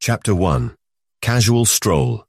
Chapter 1. Casual Stroll.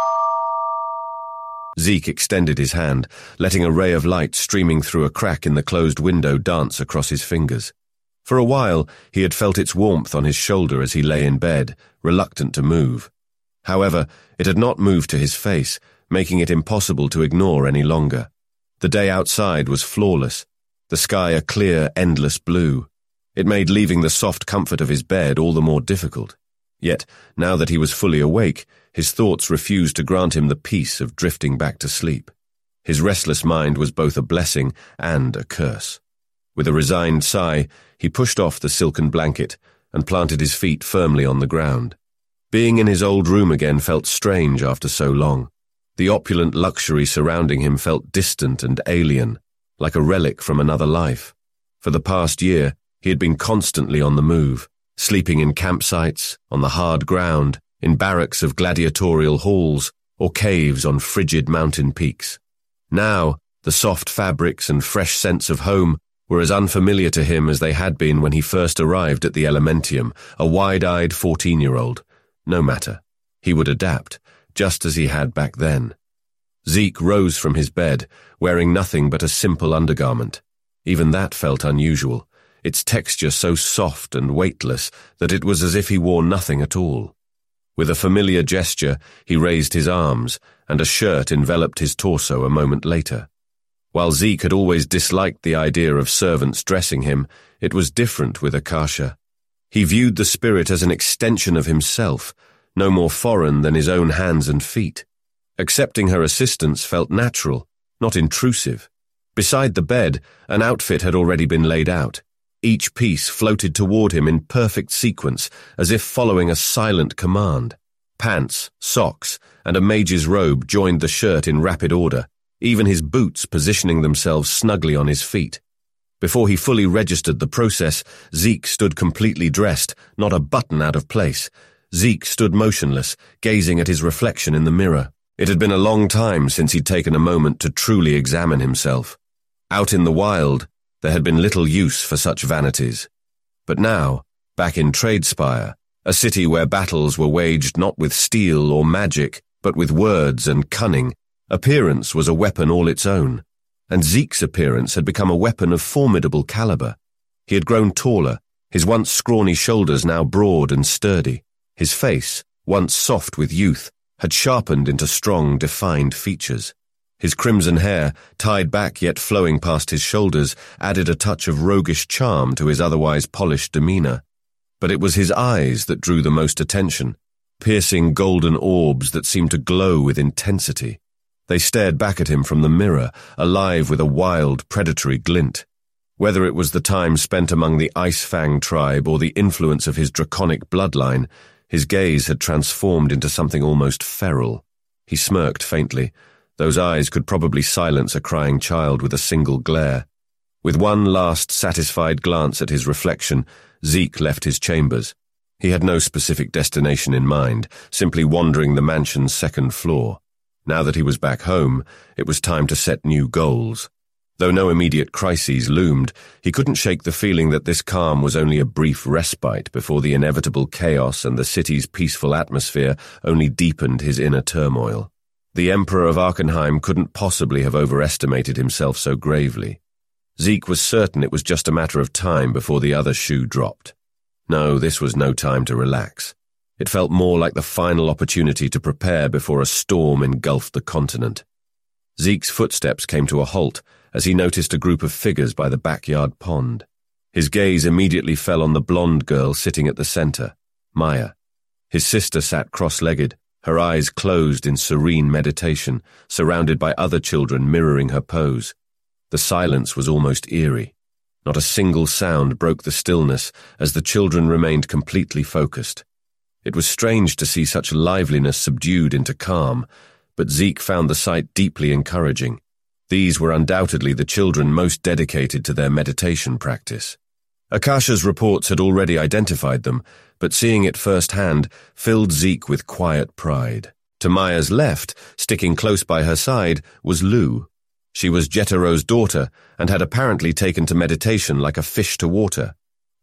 Zeke extended his hand, letting a ray of light streaming through a crack in the closed window dance across his fingers. For a while, he had felt its warmth on his shoulder as he lay in bed, reluctant to move. However, it had not moved to his face, making it impossible to ignore any longer. The day outside was flawless, the sky a clear, endless blue. It made leaving the soft comfort of his bed all the more difficult. Yet, now that he was fully awake, his thoughts refused to grant him the peace of drifting back to sleep. His restless mind was both a blessing and a curse. With a resigned sigh, he pushed off the silken blanket and planted his feet firmly on the ground. Being in his old room again felt strange after so long. The opulent luxury surrounding him felt distant and alien, like a relic from another life. For the past year, he had been constantly on the move, sleeping in campsites, on the hard ground, in barracks of gladiatorial halls, or caves on frigid mountain peaks. Now, the soft fabrics and fresh scents of home were as unfamiliar to him as they had been when he first arrived at the Elementium, a wide-eyed 14-year-old. No matter. He would adapt, just as he had back then. Zeke rose from his bed, wearing nothing but a simple undergarment. Even that felt unusual, its texture so soft and weightless that it was as if he wore nothing at all. With a familiar gesture, he raised his arms, and a shirt enveloped his torso a moment later. While Zeke had always disliked the idea of servants dressing him, it was different with Akasha. He viewed the spirit as an extension of himself, no more foreign than his own hands and feet. Accepting her assistance felt natural, not intrusive. Beside the bed, an outfit had already been laid out. Each piece floated toward him in perfect sequence, as if following a silent command. Pants, socks, and a mage's robe joined the shirt in rapid order, even his boots positioning themselves snugly on his feet. Before he fully registered the process, Zeke stood completely dressed, not a button out of place. Zeke stood motionless, gazing at his reflection in the mirror. It had been a long time since he'd taken a moment to truly examine himself. Out in the wild, there had been little use for such vanities. But now, back in Tradespire, a city where battles were waged not with steel or magic, but with words and cunning, appearance was a weapon all its own. And Zeke's appearance had become a weapon of formidable caliber. He had grown taller, his once scrawny shoulders now broad and sturdy. His face, once soft with youth, had sharpened into strong, defined features. His crimson hair, tied back yet flowing past his shoulders, added a touch of roguish charm to his otherwise polished demeanor. But it was his eyes that drew the most attention, piercing golden orbs that seemed to glow with intensity. They stared back at him from the mirror, alive with a wild, predatory glint. Whether it was the time spent among the Ice Fang tribe or the influence of his draconic bloodline, his gaze had transformed into something almost feral. He smirked faintly. Those eyes could probably silence a crying child with a single glare. With one last satisfied glance at his reflection, Zeke left his chambers. He had no specific destination in mind, simply wandering the mansion's second floor. Now that he was back home, it was time to set new goals. Though no immediate crises loomed, he couldn't shake the feeling that this calm was only a brief respite before the inevitable chaos and the city's peaceful atmosphere only deepened his inner turmoil. The Emperor of Arkenheim couldn't possibly have overestimated himself so gravely. Zeke was certain it was just a matter of time before the other shoe dropped. No, this was no time to relax. It felt more like the final opportunity to prepare before a storm engulfed the continent. Zeke's footsteps came to a halt as he noticed a group of figures by the backyard pond. His gaze immediately fell on the blonde girl sitting at the center, Maya. His sister sat cross-legged, her eyes closed in serene meditation, surrounded by other children mirroring her pose. The silence was almost eerie. Not a single sound broke the stillness as the children remained completely focused. It was strange to see such liveliness subdued into calm, but Zeke found the sight deeply encouraging. These were undoubtedly the children most dedicated to their meditation practice. Akasha's reports had already identified them, but seeing it firsthand filled Zeke with quiet pride. To Maya's left, sticking close by her side, was Lou. She was Jetaro's daughter and had apparently taken to meditation like a fish to water.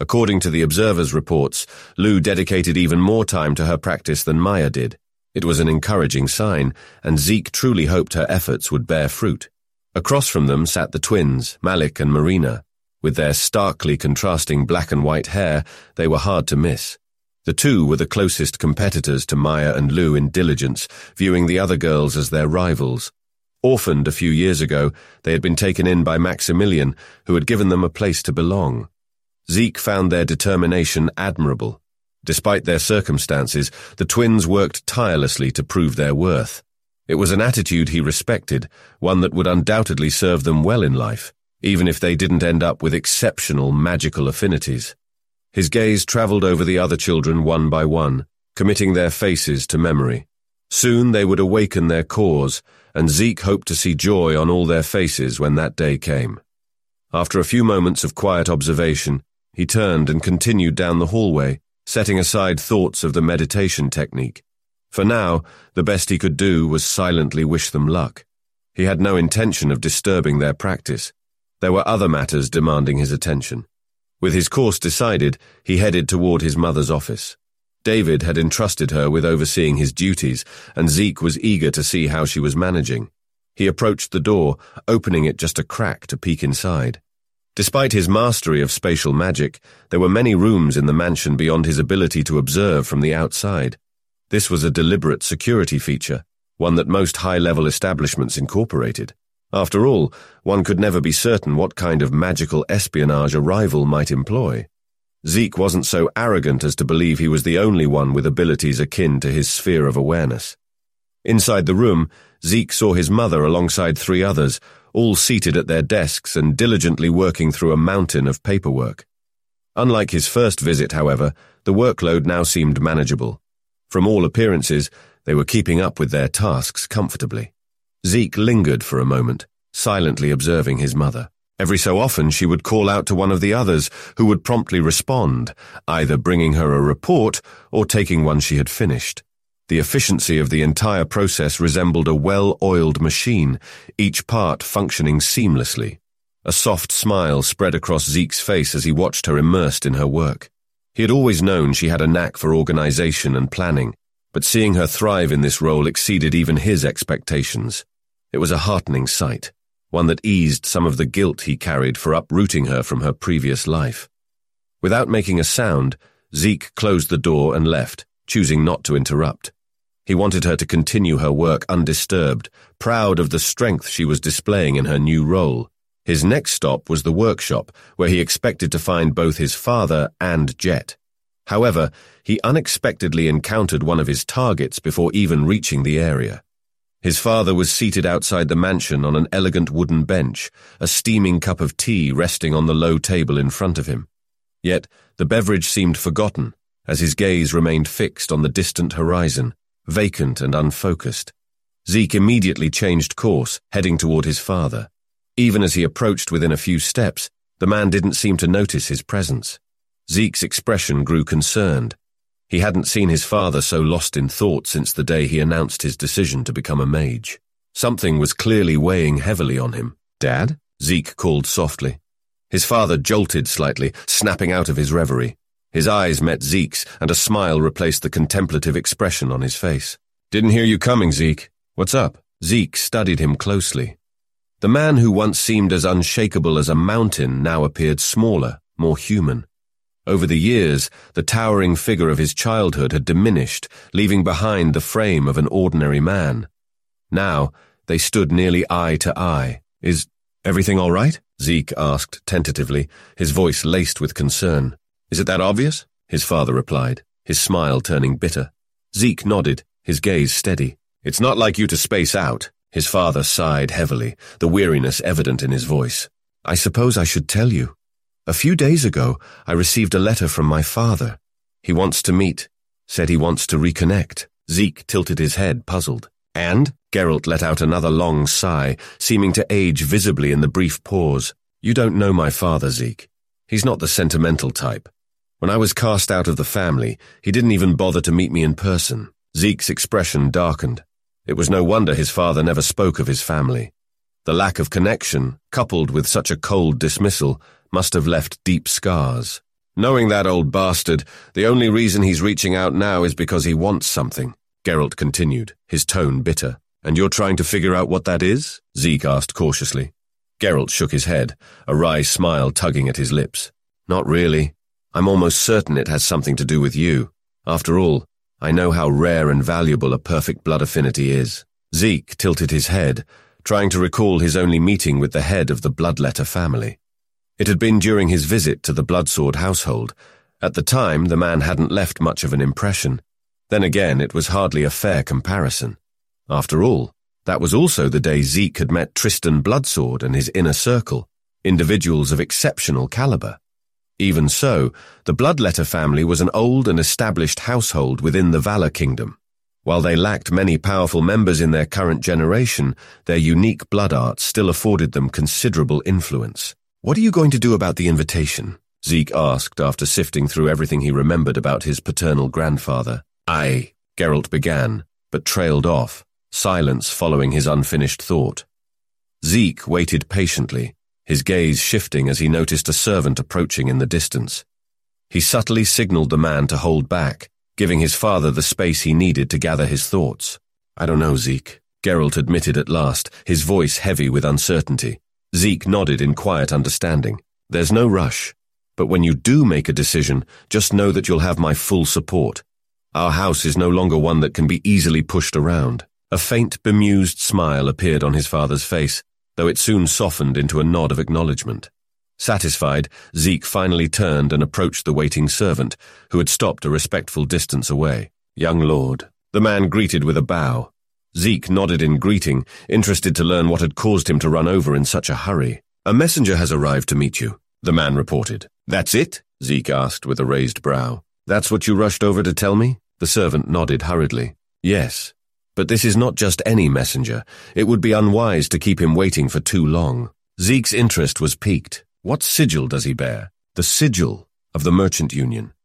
According to the Observer's reports, Lou dedicated even more time to her practice than Maya did. It was an encouraging sign, and Zeke truly hoped her efforts would bear fruit. Across from them sat the twins, Malik and Marina. With their starkly contrasting black and white hair, they were hard to miss. The two were the closest competitors to Maya and Lou in diligence, viewing the other girls as their rivals. Orphaned a few years ago, they had been taken in by Maximilian, who had given them a place to belong. Zeke found their determination admirable. Despite their circumstances, the twins worked tirelessly to prove their worth. It was an attitude he respected, one that would undoubtedly serve them well in life, even if they didn't end up with exceptional magical affinities. His gaze traveled over the other children one by one, committing their faces to memory. Soon they would awaken their cause, and Zeke hoped to see joy on all their faces when that day came. After a few moments of quiet observation, he turned and continued down the hallway, setting aside thoughts of the meditation technique. For now, the best he could do was silently wish them luck. He had no intention of disturbing their practice. There were other matters demanding his attention. With his course decided, he headed toward his mother's office. David had entrusted her with overseeing his duties, and Zeke was eager to see how she was managing. He approached the door, opening it just a crack to peek inside. Despite his mastery of spatial magic, there were many rooms in the mansion beyond his ability to observe from the outside. This was a deliberate security feature, one that most high-level establishments incorporated. After all, one could never be certain what kind of magical espionage a rival might employ. Zeke wasn't so arrogant as to believe he was the only one with abilities akin to his sphere of awareness. Inside the room, Zeke saw his mother alongside 3 others, all seated at their desks and diligently working through a mountain of paperwork. Unlike his first visit, however, the workload now seemed manageable. From all appearances, they were keeping up with their tasks comfortably. Zeke lingered for a moment, silently observing his mother. Every so often she would call out to one of the others, who would promptly respond, either bringing her a report or taking one she had finished. The efficiency of the entire process resembled a well-oiled machine, each part functioning seamlessly. A soft smile spread across Zeke's face as he watched her immersed in her work. He had always known she had a knack for organization and planning, but seeing her thrive in this role exceeded even his expectations. It was a heartening sight, one that eased some of the guilt he carried for uprooting her from her previous life. Without making a sound, Zeke closed the door and left, choosing not to interrupt. He wanted her to continue her work undisturbed, proud of the strength she was displaying in her new role. His next stop was the workshop, where he expected to find both his father and Jet. However, he unexpectedly encountered one of his targets before even reaching the area. His father was seated outside the mansion on an elegant wooden bench, a steaming cup of tea resting on the low table in front of him. Yet, the beverage seemed forgotten, as his gaze remained fixed on the distant horizon, vacant and unfocused. Zeke immediately changed course, heading toward his father. Even as he approached within a few steps, the man didn't seem to notice his presence. Zeke's expression grew concerned. He hadn't seen his father so lost in thought since the day he announced his decision to become a mage. Something was clearly weighing heavily on him. "Dad?" Zeke called softly. His father jolted slightly, snapping out of his reverie. His eyes met Zeke's, and a smile replaced the contemplative expression on his face. "Didn't hear you coming, Zeke. What's up?" Zeke studied him closely. The man who once seemed as unshakable as a mountain now appeared smaller, more human. Over the years, the towering figure of his childhood had diminished, leaving behind the frame of an ordinary man. Now, they stood nearly eye to eye. "Is everything all right?" Zeke asked tentatively, his voice laced with concern. "Is it that obvious?" his father replied, his smile turning bitter. Zeke nodded, his gaze steady. "It's not like you to space out." His father sighed heavily, the weariness evident in his voice. "I suppose I should tell you. A few days ago, I received a letter from my father. He wants to meet, said he wants to reconnect." Zeke tilted his head, puzzled. "And?" Geralt let out another long sigh, seeming to age visibly in the brief pause. "You don't know my father, Zeke. He's not the sentimental type. When I was cast out of the family, he didn't even bother to meet me in person." Zeke's expression darkened. It was no wonder his father never spoke of his family. The lack of connection, coupled with such a cold dismissal, must have left deep scars. Knowing that old bastard, the only reason he's reaching out now is because he wants something, Geralt continued, his tone bitter. And you're trying to figure out what that is? Zeke asked cautiously. Geralt shook his head, a wry smile tugging at his lips. Not really. I'm almost certain it has something to do with you. After all, I know how rare and valuable a perfect blood affinity is. Zeke tilted his head, trying to recall his only meeting with the head of the Bloodletter family. It had been during his visit to the Bloodsword household. At the time, the man hadn't left much of an impression. Then again, it was hardly a fair comparison. After all, that was also the day Zeke had met Tristan Bloodsword and his inner circle, individuals of exceptional caliber. Even so, the Bloodletter family was an old and established household within the Valor Kingdom. While they lacked many powerful members in their current generation, their unique blood arts still afforded them considerable influence. What are you going to do about the invitation? Zeke asked after sifting through everything he remembered about his paternal grandfather. Geralt began, but trailed off, silence following his unfinished thought. Zeke waited patiently, his gaze shifting as he noticed a servant approaching in the distance. He subtly signaled the man to hold back, giving his father the space he needed to gather his thoughts. I don't know, Zeke, Geralt admitted at last, his voice heavy with uncertainty. Zeke nodded in quiet understanding. There's no rush, but when you do make a decision, just know that you'll have my full support. Our house is no longer one that can be easily pushed around. A faint, bemused smile appeared on his father's face, though it soon softened into a nod of acknowledgement. Satisfied, Zeke finally turned and approached the waiting servant, who had stopped a respectful distance away. Young lord, the man greeted with a bow. Zeke nodded in greeting, interested to learn what had caused him to run over in such a hurry. A messenger has arrived to meet you, the man reported. That's it? Zeke asked with a raised brow. That's what you rushed over to tell me? The servant nodded hurriedly. Yes. But this is not just any messenger. It would be unwise to keep him waiting for too long. Zeke's interest was piqued. What sigil does he bear? The sigil of the Merchant Union.